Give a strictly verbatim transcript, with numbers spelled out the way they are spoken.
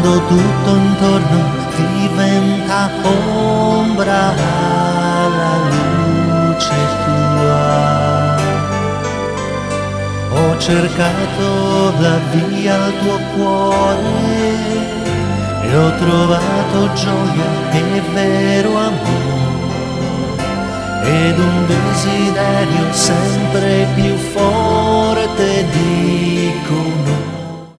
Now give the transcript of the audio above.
quando tutto intorno diventa ombra alla luce tua. Ho cercato la via al tuo cuore e ho trovato gioia e vero amore ed un desiderio sempre più forte di